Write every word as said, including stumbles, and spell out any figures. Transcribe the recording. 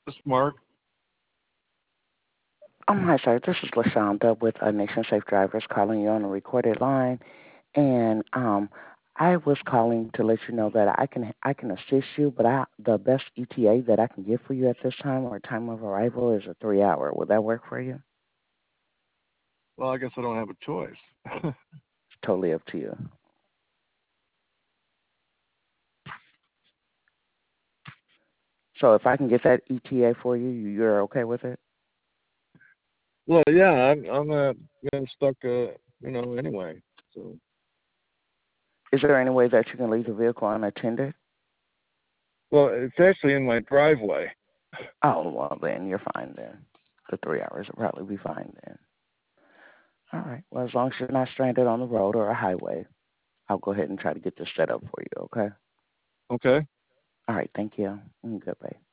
This is Mark. Um, hi, sir. This is LaShonda with uh, Nation Safe Drivers calling you on a recorded line, and um, I was calling to let you know that I can I can assist you, but I the best E T A that I can get for you at this time or time of arrival is a three hour. Would that work for you? Well, I guess I don't have a choice. It's totally up to you. So if I can get that E T A for you, you- you're okay with it? Well, yeah, I'm I'm uh, been stuck, uh, you know, anyway. So, Is there any way that you can leave the vehicle unattended? well, it's actually in my driveway. Oh, well, then you're fine then. The three hours will probably be fine then. All right. Well, as long as you're not stranded on the road or a highway, I'll go ahead and try to get this set up for you, okay? Okay. All right. Thank you. Mm, goodbye.